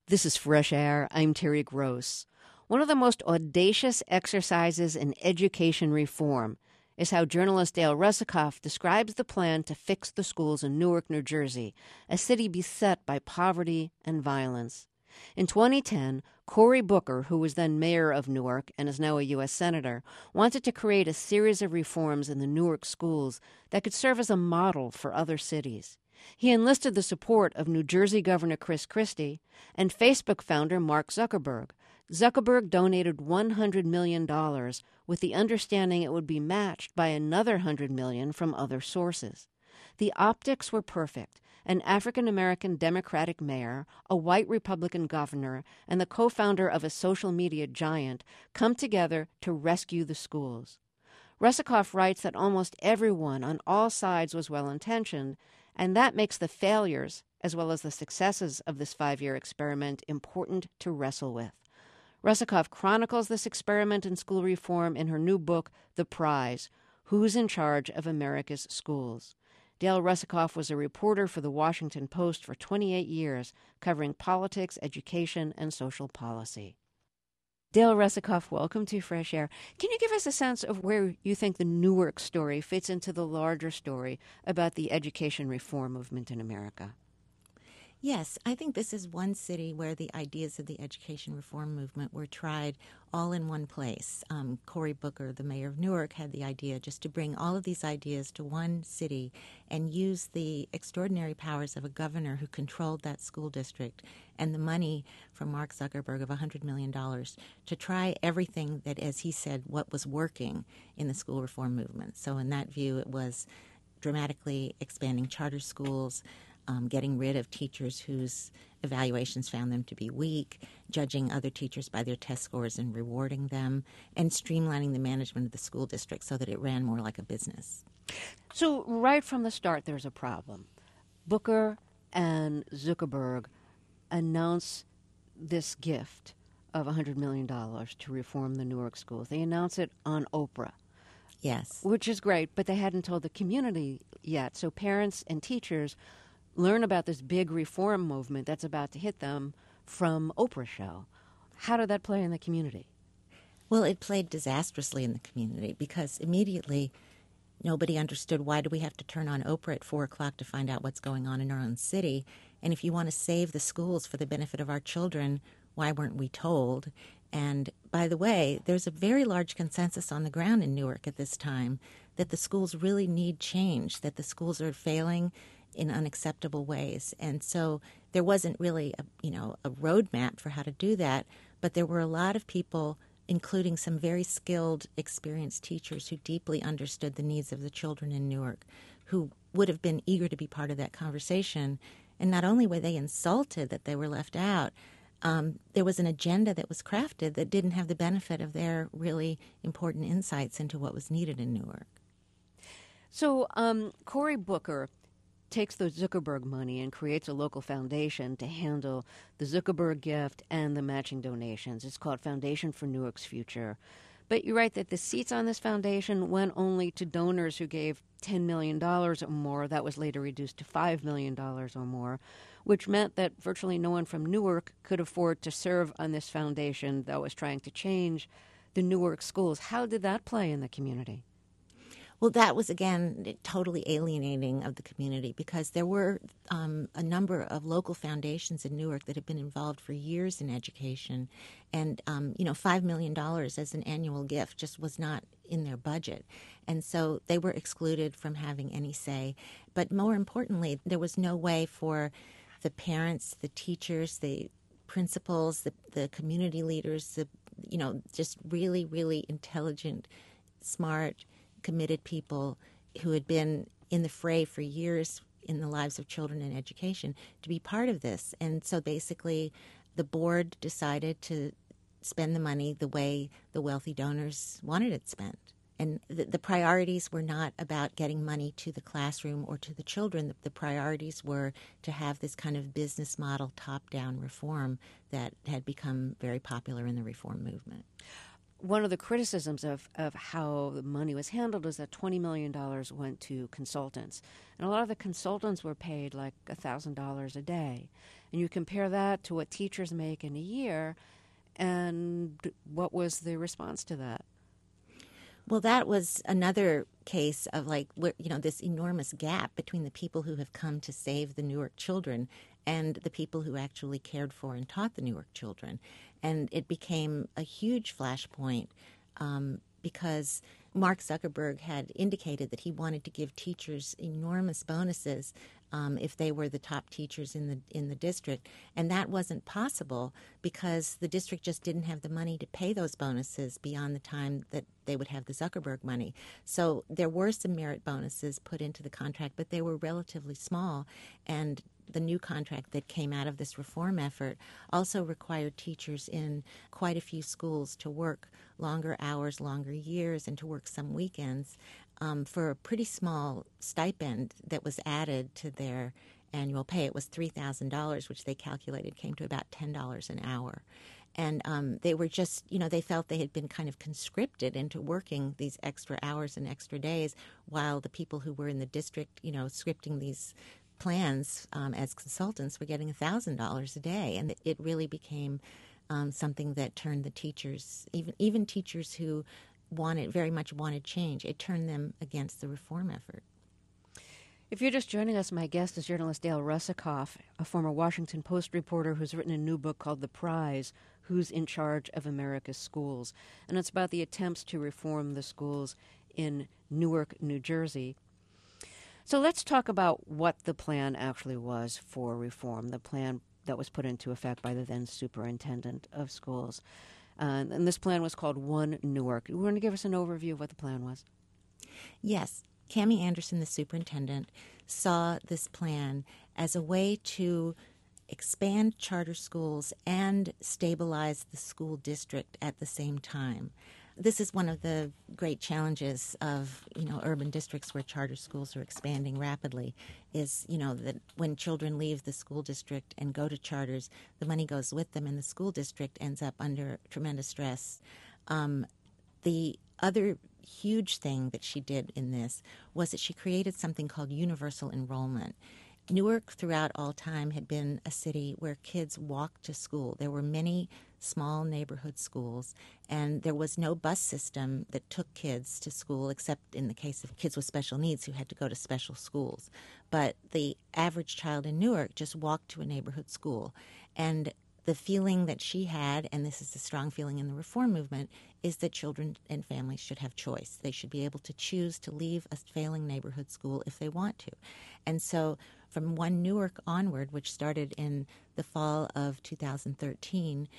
This is Fresh Air. I'm Terry Gross. One of the most audacious exercises in education reform is how journalist Dale Russakoff describes the plan to fix the schools in Newark, New Jersey, a city beset by poverty and violence. In 2010, Cory Booker, who was then mayor of Newark and is now a U.S. senator, wanted to create a series of reforms in the Newark schools that could serve as a model for other cities. He enlisted the support of New Jersey Governor Chris Christie and Facebook founder Mark Zuckerberg. Zuckerberg donated $100 million with the understanding it would be matched by another $100 million from other sources. The optics were perfect. An African-American Democratic mayor, a white Republican governor, and the co-founder of a social media giant come together to rescue the schools. Russakoff writes that almost everyone on all sides was well-intentioned, and that makes the failures, as well as the successes of this 5-year experiment, important to wrestle with. Russakoff chronicles this experiment in school reform in her new book, The Prize: Who's in Charge of America's Schools? Dale Russakoff was a reporter for The Washington Post for 28 years, covering politics, education, and social policy. Dale Russakoff, welcome to Fresh Air. Can you give us a sense of where you think the Newark story fits into the larger story about the education reform movement in America? Yes, I think this is one city where the ideas of the education reform movement were tried all in one place. Cory Booker, the mayor of Newark, had the idea just to bring all of these ideas to one city and use the extraordinary powers of a governor who controlled that school district and the money from Mark Zuckerberg of $100 million to try everything that, as he said, what was working in the school reform movement. So in that view, it was dramatically expanding charter schools, getting rid of teachers whose evaluations found them to be weak, judging other teachers by their test scores and rewarding them, and streamlining the management of the school district so that it ran more like a business. So right from the start, there's a problem. Booker and Zuckerberg announce this gift of $100 million to reform the Newark schools. They announce it on Oprah. Yes. Which is great, but they hadn't told the community yet. So parents and teachers learn about this big reform movement that's about to hit them from Oprah's show. How did that play in the community? Well, it played disastrously in the community because immediately nobody understood, why do we have to turn on Oprah at 4 o'clock to find out what's going on in our own city? And if you want to save the schools for the benefit of our children, why weren't we told? And by the way, there's a very large consensus on the ground in Newark at this time that the schools really need change, that the schools are failing in unacceptable ways. And so there wasn't really a roadmap for how to do that, but there were a lot of people, including some very skilled, experienced teachers who deeply understood the needs of the children in Newark, who would have been eager to be part of that conversation. And not only were they insulted that they were left out, there was an agenda that was crafted that didn't have the benefit of their really important insights into what was needed in Newark. So Cory Booker takes the Zuckerberg money and creates a local foundation to handle the Zuckerberg gift and the matching donations. It's called Foundation for Newark's Future. But you write that the seats on this foundation went only to donors who gave $10 million or more. That was later reduced to $5 million or more, which meant that virtually no one from Newark could afford to serve on this foundation that was trying to change the Newark schools. How did that play in the community? Well, that was, again, totally alienating of the community because there were a number of local foundations in Newark that had been involved for years in education. And, $5 million as an annual gift just was not in their budget. And so they were excluded from having any say. But more importantly, there was no way for the parents, the teachers, the principals, the community leaders, just really, really intelligent, smart, committed people who had been in the fray for years in the lives of children and education to be part of this. And so basically the board decided to spend the money the way the wealthy donors wanted it spent. And the priorities were not about getting money to the classroom or to the children. The priorities were to have this kind of business model top-down reform that had become very popular in the reform movement. One of the criticisms of how the money was handled is that $20 million went to consultants. And a lot of the consultants were paid like $1,000 a day. And you compare that to what teachers make in a year, and what was the response to that? Well, that was another case of this enormous gap between the people who have come to save the Newark children and the people who actually cared for and taught the Newark children. And it became a huge flashpoint because Mark Zuckerberg had indicated that he wanted to give teachers enormous bonuses if they were the top teachers in the district, and that wasn't possible because the district just didn't have the money to pay those bonuses beyond the time that they would have the Zuckerberg money. So there were some merit bonuses put into the contract, but they were relatively small, and the new contract that came out of this reform effort also required teachers in quite a few schools to work longer hours, longer years, and to work some weekends for a pretty small stipend that was added to their annual pay. It was $3,000, which they calculated came to about $10 an hour. And they were just, they felt they had been kind of conscripted into working these extra hours and extra days, while the people who were in the district, scripting these plans as consultants were getting $1,000 a day. And it really became something that turned the teachers, even teachers who very much wanted change, it turned them against the reform effort. If you're just joining us, my guest is journalist Dale Russakoff, a former Washington Post reporter who's written a new book called The Prize, Who's in Charge of America's Schools? And it's about the attempts to reform the schools in Newark, New Jersey. So let's talk about what the plan actually was for reform, the plan that was put into effect by the then superintendent of schools. And this plan was called One Newark. You want to give us an overview of what the plan was? Yes. Cammie Anderson, the superintendent, saw this plan as a way to expand charter schools and stabilize the school district at the same time. This is one of the great challenges of, urban districts where charter schools are expanding rapidly is, that when children leave the school district and go to charters, the money goes with them and the school district ends up under tremendous stress. The other huge thing that she did in this was that she created something called universal enrollment. Newark, throughout all time, had been a city where kids walked to school. There were many small neighborhood schools, and there was no bus system that took kids to school, except in the case of kids with special needs who had to go to special schools. But the average child in Newark just walked to a neighborhood school. And the feeling that she had, and this is a strong feeling in the reform movement, is that children and families should have choice. They should be able to choose to leave a failing neighborhood school if they want to. And so from One Newark onward, which started in the fall of 2013,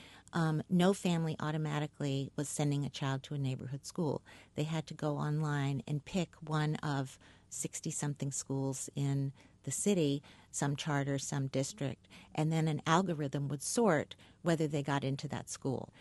no family automatically was sending a child to a neighborhood school. They had to go online and pick one of 60-something schools in the city, some charter, some district, and then an algorithm would sort whether they got into that school.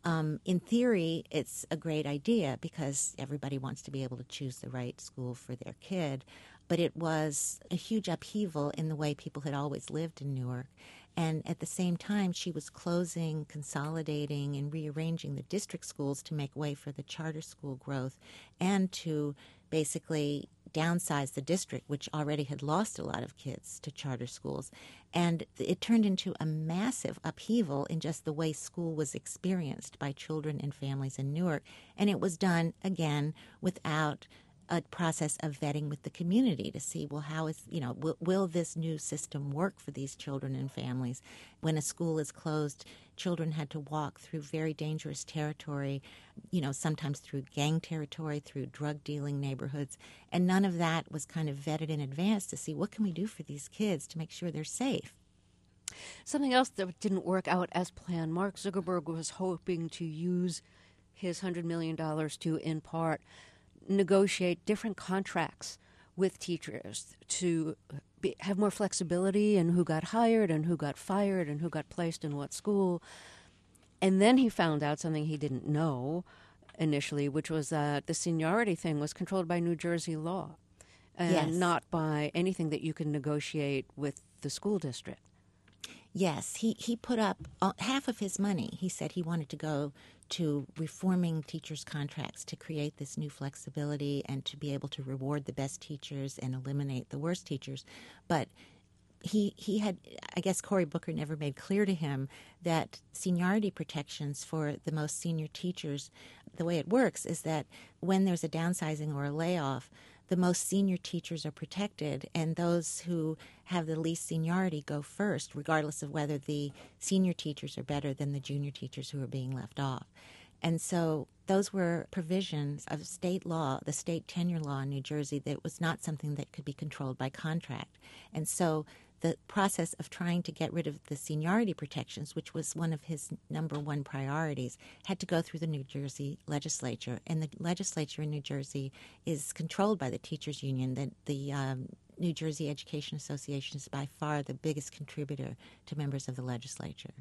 In theory, it's a great idea because everybody wants to be able to choose the right school for their kid, but it was a huge upheaval in the way people had always lived in Newark. And at the same time, she was closing, consolidating, and rearranging the district schools to make way for the charter school growth and to basically downsize the district, which already had lost a lot of kids to charter schools. And it turned into a massive upheaval in just the way school was experienced by children and families in Newark. And it was done, again, without a process of vetting with the community to see, well, how is, will this new system work for these children and families? When a school is closed, children had to walk through very dangerous territory, sometimes through gang territory, through drug dealing neighborhoods. And none of that was kind of vetted in advance to see what can we do for these kids to make sure they're safe. Something else that didn't work out as planned, Mark Zuckerberg was hoping to use his $100 million to, in part, negotiate different contracts with teachers to have more flexibility in who got hired and who got fired and who got placed in what school. And then he found out something he didn't know initially, which was that the seniority thing was controlled by New Jersey law and not by anything that you can negotiate with the school district. Yes, he put up half of his money. He said he wanted to go to reforming teachers' contracts to create this new flexibility and to be able to reward the best teachers and eliminate the worst teachers. But he had, I guess Cory Booker never made clear to him that seniority protections for the most senior teachers, the way it works is that when there's a downsizing or a layoff, the most senior teachers are protected, and those who have the least seniority go first, regardless of whether the senior teachers are better than the junior teachers who are being left off. And so those were provisions of state law, the state tenure law in New Jersey, that was not something that could be controlled by contract. And so the process of trying to get rid of the seniority protections, which was one of his number one priorities, had to go through the New Jersey legislature. And the legislature in New Jersey is controlled by the teachers union. The New Jersey Education Association is by far the biggest contributor to members of the legislature.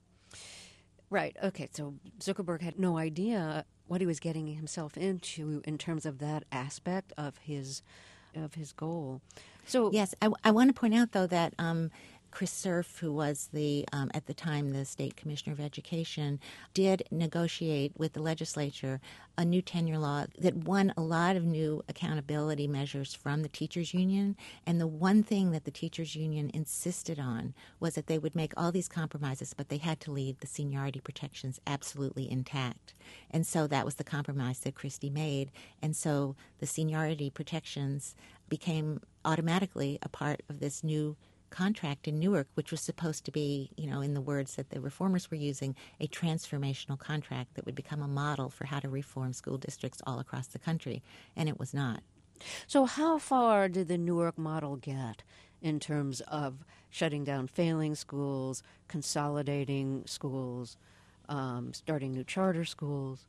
Right. Okay. So Zuckerberg had no idea what he was getting himself into in terms of that aspect of his goal. So yes, I want to point out though that Chris Cerf, who was the at the time the state commissioner of education, did negotiate with the legislature a new tenure law that won a lot of new accountability measures from the teachers union. And the one thing that the teachers union insisted on was that they would make all these compromises, but they had to leave the seniority protections absolutely intact. And so that was the compromise that Christie made. And so the seniority protections became automatically a part of this new contract in Newark, which was supposed to be, in the words that the reformers were using, a transformational contract that would become a model for how to reform school districts all across the country, and it was not. So how far did the Newark model get in terms of shutting down failing schools, consolidating schools, starting new charter schools?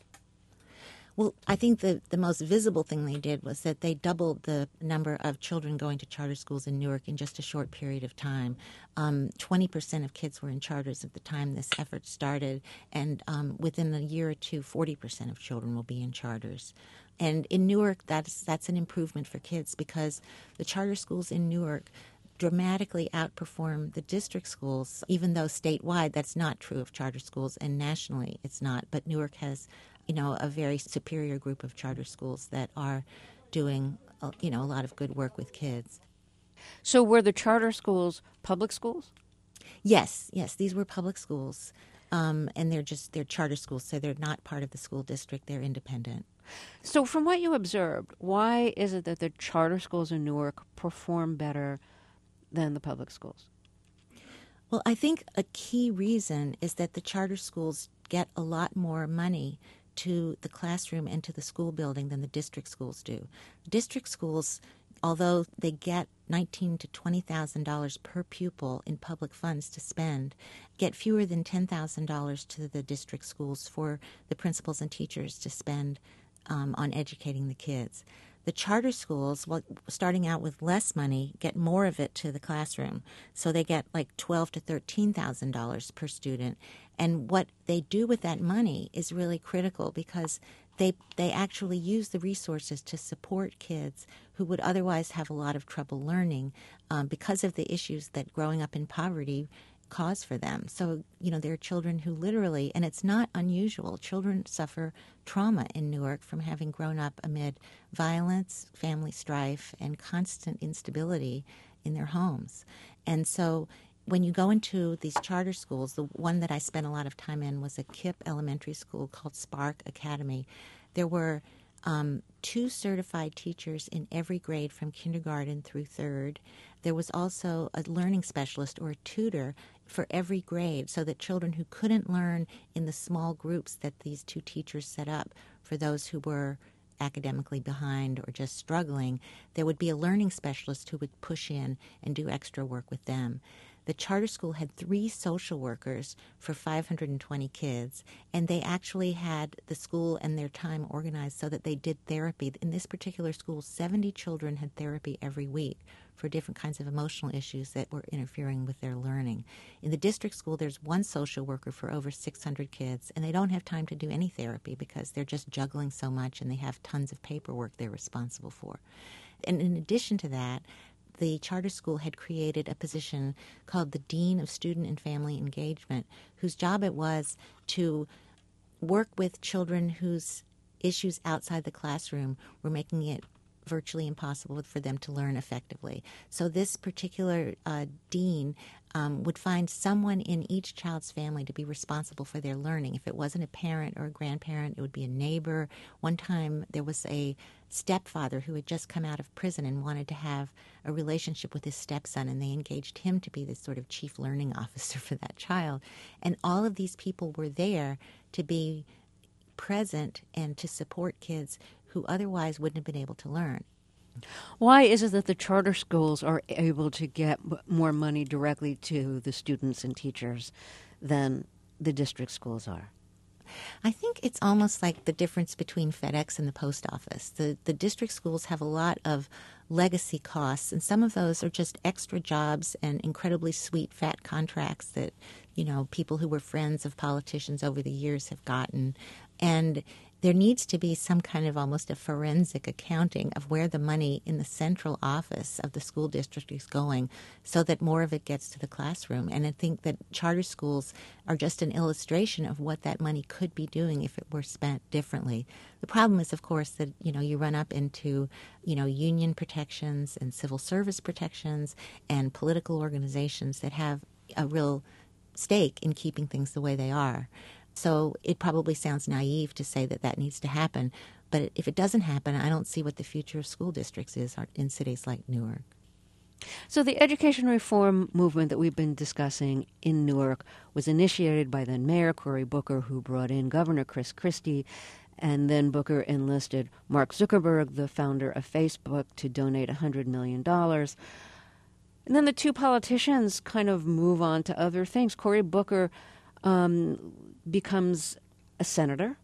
Well, I think the most visible thing they did was that they doubled the number of children going to charter schools in Newark in just a short period of time. 20% of kids were in charters at the time this effort started, and within a year or two, 40% of children will be in charters. And in Newark, that's an improvement for kids because the charter schools in Newark dramatically outperform the district schools, even though statewide that's not true of charter schools, and nationally it's not. But Newark has a very superior group of charter schools that are doing, a lot of good work with kids. So were the charter schools public schools? Yes, these were public schools, and they're charter schools, so they're not part of the school district, they're independent. So from what you observed, why is it that the charter schools in Newark perform better than the public schools? Well, I think a key reason is that the charter schools get a lot more money to the classroom and to the school building than the district schools do. District schools, although they get $19,000 to $20,000 per pupil in public funds to spend, get fewer than $10,000 to the district schools for the principals and teachers to spend on educating the kids. The charter schools, starting out with less money, get more of it to the classroom. So they get like $12,000 to $13,000 per student. And what they do with that money is really critical because they actually use the resources to support kids who would otherwise have a lot of trouble learning because of the issues that growing up in poverty cause for them. So, there are children who literally, and it's not unusual, children suffer trauma in Newark from having grown up amid violence, family strife, and constant instability in their homes. And so when you go into these charter schools, the one that I spent a lot of time in was a KIPP elementary school called Spark Academy. There were 2 certified teachers in every grade from kindergarten through 3rd. There was also a learning specialist or a tutor for every grade so that children who couldn't learn in the small groups that these 2 teachers set up for those who were academically behind or just struggling, there would be a learning specialist who would push in and do extra work with them. The charter school had 3 social workers for 520 kids, and they actually had the school and their time organized so that they did therapy. In this particular school, 70 children had therapy every week for different kinds of emotional issues that were interfering with their learning. In the district school, there's 1 social worker for over 600 kids, and they don't have time to do any therapy because they're just juggling so much and they have tons of paperwork they're responsible for. And in addition to that, the charter school had created a position called the Dean of Student and Family Engagement, whose job it was to work with children whose issues outside the classroom were making it virtually impossible for them to learn effectively. So this particular dean would find someone in each child's family to be responsible for their learning. If it wasn't a parent or a grandparent, it would be a neighbor. One time there was a stepfather who had just come out of prison and wanted to have a relationship with his stepson, and they engaged him to be the sort of chief learning officer for that child. And all of these people were there to be present and to support kids who otherwise wouldn't have been able to learn. Why is it that the charter schools are able to get more money directly to the students and teachers than the district schools are? I think it's almost like the difference between FedEx and the post office. The district schools have a lot of legacy costs, and some of those are just extra jobs and incredibly sweet, fat contracts that, people who were friends of politicians over the years have gotten. And there needs to be some kind of almost a forensic accounting of where the money in the central office of the school district is going so that more of it gets to the classroom. And I think that charter schools are just an illustration of what that money could be doing if it were spent differently. The problem is, of course, that, you run up into, union protections and civil service protections and political organizations that have a real stake in keeping things the way they are. So it probably sounds naive to say that that needs to happen. But if it doesn't happen, I don't see what the future of school districts is in cities like Newark. So the education reform movement that we've been discussing in Newark was initiated by then Mayor Cory Booker, who brought in Governor Chris Christie, and then Booker enlisted Mark Zuckerberg, the founder of Facebook, to donate $100 million. And then the two politicians kind of move on to other things. Cory Booker becomes a senator,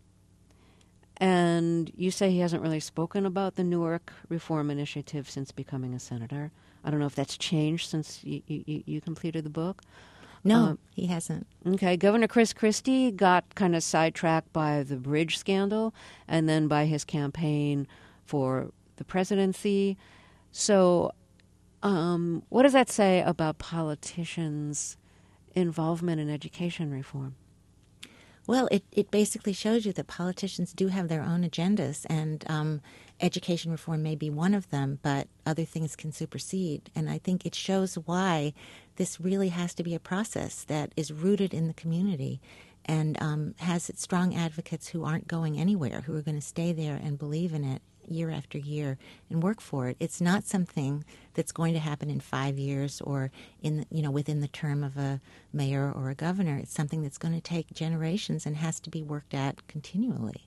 and you say he hasn't really spoken about the Newark Reform Initiative since becoming a senator. I don't know if that's changed since you completed the book. No, he hasn't. Okay. Governor Chris Christie got kind of sidetracked by the bridge scandal and then by his campaign for the presidency. So what does that say about politicians' involvement in education reform? Well, it basically shows you that politicians do have their own agendas, and education reform may be one of them, but other things can supersede. And I think it shows why this really has to be a process that is rooted in the community and has its strong advocates who aren't going anywhere, who are going to stay there and believe in it year after year and work for it. It's not something that's going to happen in 5 years or within the term of a mayor or a governor. It's something that's going to take generations and has to be worked at continually.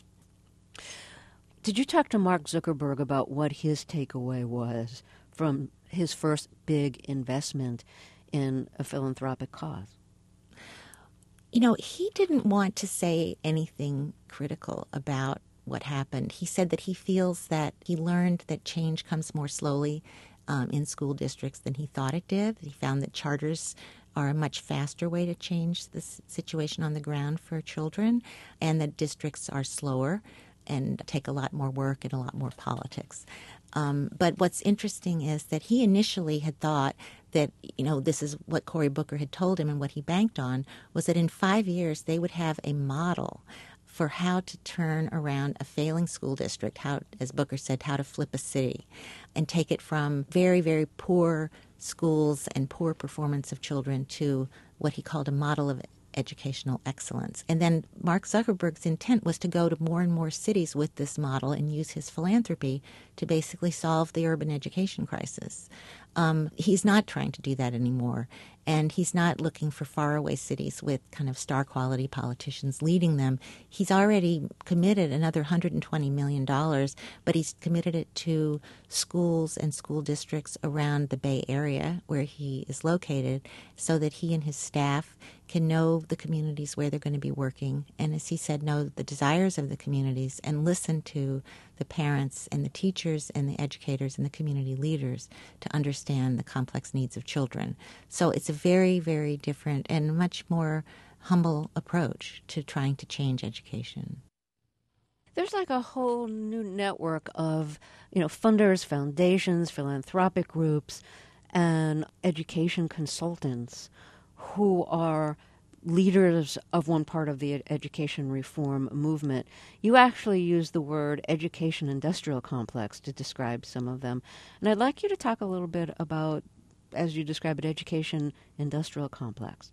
Did you talk to Mark Zuckerberg about what his takeaway was from his first big investment in a philanthropic cause? He didn't want to say anything critical about what happened. He said that he feels that he learned that change comes more slowly in school districts than he thought it did. He found that charters are a much faster way to change the situation on the ground for children, and that districts are slower and take a lot more work and a lot more politics. But what's interesting is that he initially had thought that, this is what Cory Booker had told him and what he banked on, was that in 5 years they would have a model for how to turn around a failing school district, how, as Booker said, how to flip a city and take it from very, very poor schools and poor performance of children to what he called a model of educational excellence. And then Mark Zuckerberg's intent was to go to more and more cities with this model and use his philanthropy to basically solve the urban education crisis. He's not trying to do that anymore, and he's not looking for faraway cities with kind of star-quality politicians leading them. He's already committed another $120 million, but he's committed it to schools and school districts around the Bay Area where he is located so that he and his staff can know the communities where they're going to be working, and as he said, know the desires of the communities and listen to the parents and the teachers and the educators and the community leaders to understand the complex needs of children. So it's a very, very different and much more humble approach to trying to change education. There's like a whole new network of, funders, foundations, philanthropic groups, and education consultants who are leaders of one part of the education reform movement. You actually use the word education industrial complex to describe some of them. And I'd like you to talk a little bit about, as you describe it, education industrial complex.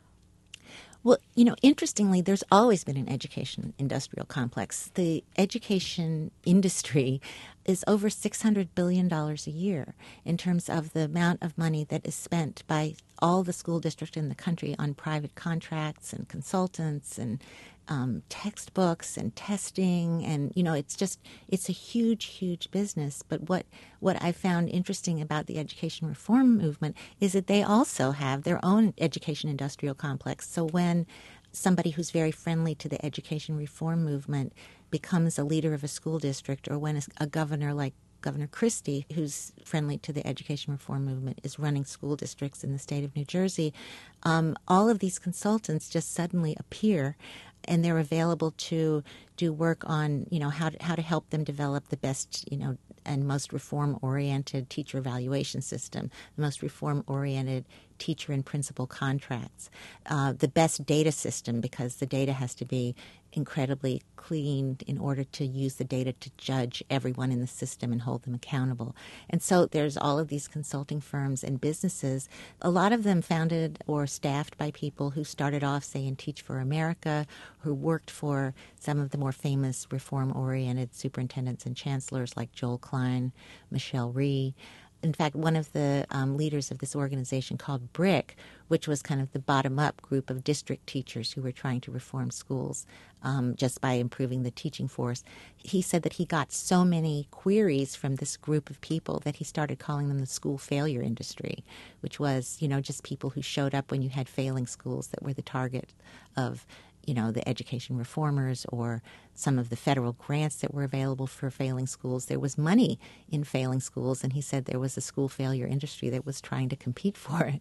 Well, interestingly, there's always been an education industrial complex. The education industry is over $600 billion a year in terms of the amount of money that is spent by all the school districts in the country on private contracts and consultants and textbooks and testing. And, it's a huge, huge business. But what I found interesting about the education reform movement is that they also have their own education industrial complex. So when somebody who's very friendly to the education reform movement becomes a leader of a school district, or when a governor like Governor Christie, who's friendly to the education reform movement, is running school districts in the state of New Jersey, all of these consultants just suddenly appear, and they're available to do work on, how to help them develop the best, and most reform-oriented teacher evaluation system, the most reform-oriented teacher and principal contracts, the best data system, because the data has to be incredibly cleaned in order to use the data to judge everyone in the system and hold them accountable. And so there's all of these consulting firms and businesses, a lot of them founded or staffed by people who started off, say, in Teach for America, who worked for some of the more famous reform-oriented superintendents and chancellors like Joel Klein, Michelle Rhee. In fact, one of the leaders of this organization called BRIC, which was kind of the bottom-up group of district teachers who were trying to reform schools just by improving the teaching force, he said that he got so many queries from this group of people that he started calling them the school failure industry, which was, just people who showed up when you had failing schools that were the target of the education reformers or some of the federal grants that were available for failing schools. There was money in failing schools, and he said there was a school failure industry that was trying to compete for it.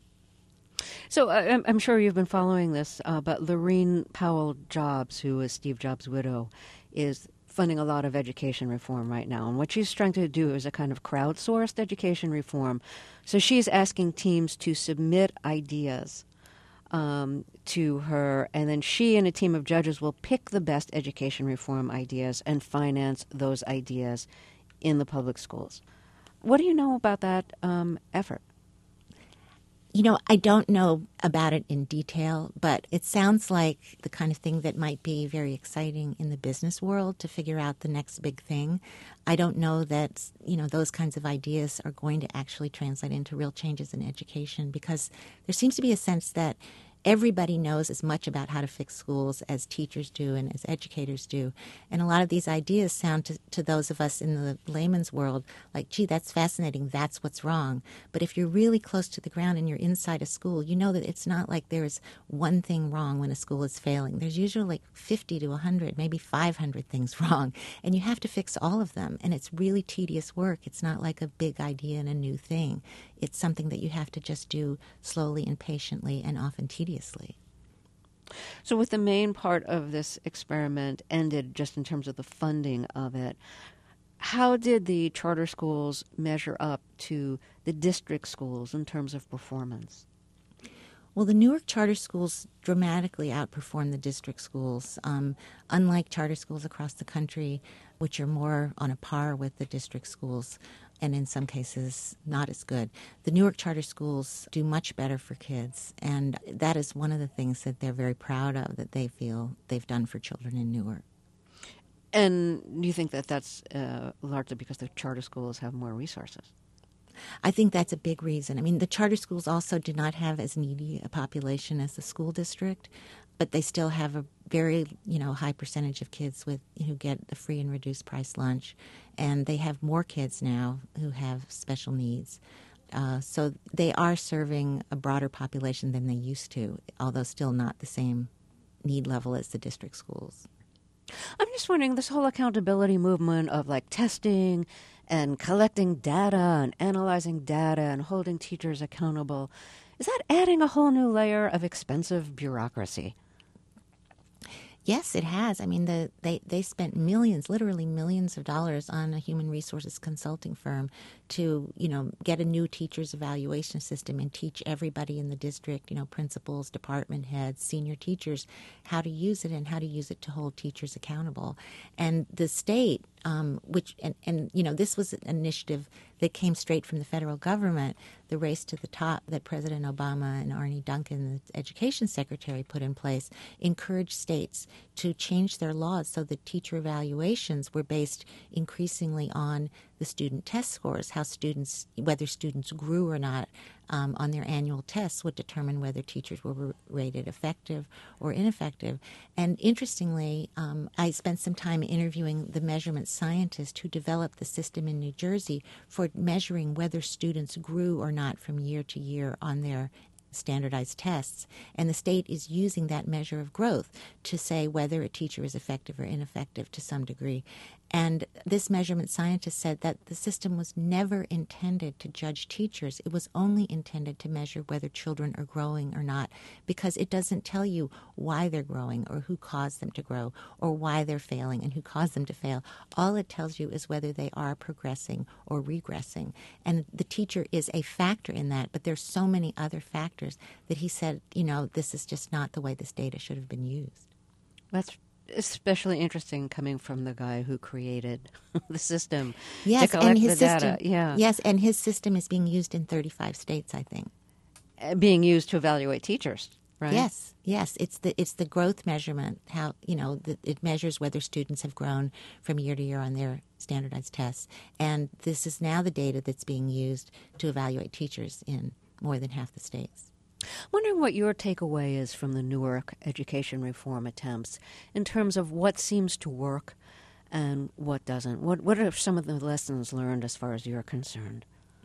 So I'm sure you've been following this, but Laurene Powell Jobs, who is Steve Jobs' widow, is funding a lot of education reform right now. And what she's trying to do is a kind of crowdsourced education reform. So she's asking teams to submit ideas to her, and then she and a team of judges will pick the best education reform ideas and finance those ideas in the public schools. What do you know about that effort? I don't know about it in detail, but it sounds like the kind of thing that might be very exciting in the business world to figure out the next big thing. I don't know that, those kinds of ideas are going to actually translate into real changes in education, because there seems to be a sense that everybody knows as much about how to fix schools as teachers do and as educators do. And a lot of these ideas sound to those of us in the layman's world like, gee, that's fascinating, that's what's wrong. But if you're really close to the ground and you're inside a school, you know that it's not like there's one thing wrong when a school is failing. There's usually like 50 to 100, maybe 500 things wrong. And you have to fix all of them. And it's really tedious work. It's not like a big idea and a new thing. It's something that you have to just do slowly and patiently and often tediously. So with the main part of this experiment ended just in terms of the funding of it, how did the charter schools measure up to the district schools in terms of performance? Well, the Newark charter schools dramatically outperform the district schools. Unlike charter schools across the country, which are more on a par with the district schools, and in some cases not as good, the Newark charter schools do much better for kids, and that is one of the things that they're very proud of, that they feel they've done for children in Newark. And do you think that that's largely because the charter schools have more resources? I think that's a big reason. I mean, the charter schools also do not have as needy a population as the school district, but they still have a very, high percentage of kids who get the free and reduced price lunch, and they have more kids now who have special needs. So they are serving a broader population than they used to, although still not the same need level as the district schools. I'm just wondering, this whole accountability movement of like testing and collecting data and analyzing data and holding teachers accountable, is that adding a whole new layer of expensive bureaucracy? Yes, it has. I mean, they spent millions, literally millions of dollars on a human resources consulting firm to, get a new teacher's evaluation system and teach everybody in the district, principals, department heads, senior teachers, how to use it and how to use it to hold teachers accountable. And the state, this was an initiative that came straight from the federal government, the Race to the Top that President Obama and Arne Duncan, the education secretary, put in place, encouraged states to change their laws so that teacher evaluations were based increasingly on the student test scores, whether students grew or not on their annual tests would determine whether teachers were rated effective or ineffective. And interestingly, I spent some time interviewing the measurement scientist who developed the system in New Jersey for measuring whether students grew or not from year to year on their standardized tests. And the state is using that measure of growth to say whether a teacher is effective or ineffective to some degree. And this measurement scientist said that the system was never intended to judge teachers. It was only intended to measure whether children are growing or not, because it doesn't tell you why they're growing or who caused them to grow or why they're failing and who caused them to fail. All it tells you is whether they are progressing or regressing. And the teacher is a factor in that, but there's so many other factors that he said, this is just not the way this data should have been used. That's especially interesting coming from the guy who created the system to collect and his data. Yeah. Yes, and his system is being used in 35 states, I think. Being used to evaluate teachers, right? Yes. It's the growth measurement. How it measures whether students have grown from year to year on their standardized tests, and this is now the data that's being used to evaluate teachers in more than half the states. Wondering what your takeaway is from the Newark education reform attempts in terms of what seems to work and what doesn't. What are some of the lessons learned as far as you're concerned?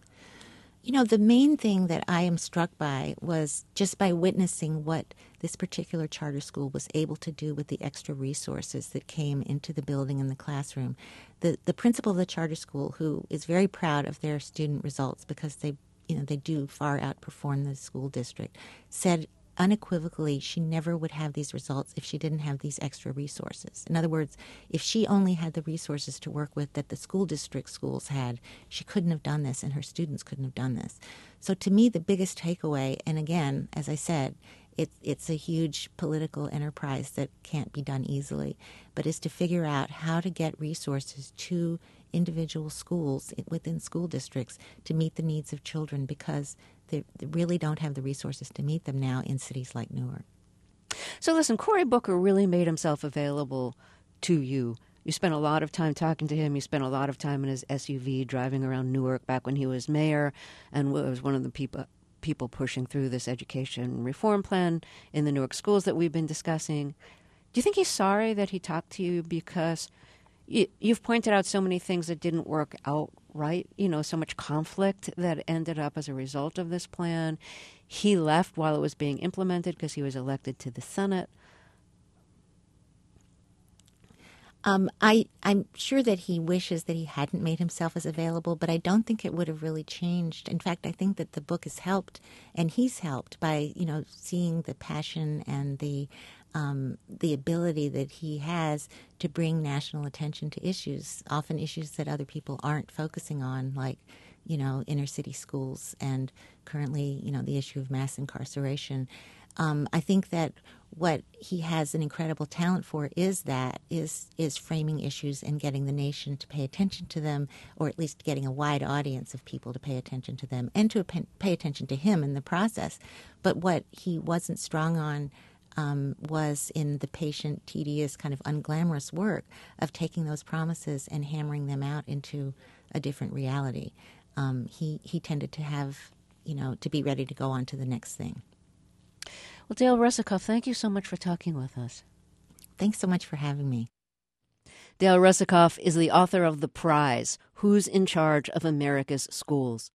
The main thing that I am struck by was just by witnessing what this particular charter school was able to do with the extra resources that came into the building and the classroom. The principal of the charter school, who is very proud of their student results because they do far outperform the school district, said unequivocally she never would have these results if she didn't have these extra resources. In other words, if she only had the resources to work with that the school district schools had, she couldn't have done this and her students couldn't have done this. So to me, the biggest takeaway, and again, as I said, it's a huge political enterprise that can't be done easily, but is to figure out how to get resources to individual schools within school districts to meet the needs of children, because they really don't have the resources to meet them now in cities like Newark. So listen, Cory Booker really made himself available to you. You spent a lot of time talking to him. You spent a lot of time in his SUV driving around Newark back when he was mayor and was one of the people pushing through this education reform plan in the Newark schools that we've been discussing. Do you think he's sorry that he talked to you? Because you've pointed out so many things that didn't work out right, so much conflict that ended up as a result of this plan. He left while it was being implemented because he was elected to the Senate. I'm sure that he wishes that he hadn't made himself as available, but I don't think it would have really changed. In fact, I think that the book has helped, and he's helped by, seeing the passion and the ability that he has to bring national attention to issues, often issues that other people aren't focusing on, like, inner city schools and currently, the issue of mass incarceration. I think that what he has an incredible talent for is framing issues and getting the nation to pay attention to them, or at least getting a wide audience of people to pay attention to them and to pay attention to him in the process. But what he wasn't strong on was in the patient, tedious, kind of unglamorous work of taking those promises and hammering them out into a different reality. He tended to have, to be ready to go on to the next thing. Well, Dale Russakoff, thank you so much for talking with us. Thanks so much for having me. Dale Russakoff is the author of The Prize: Who's in Charge of America's Schools?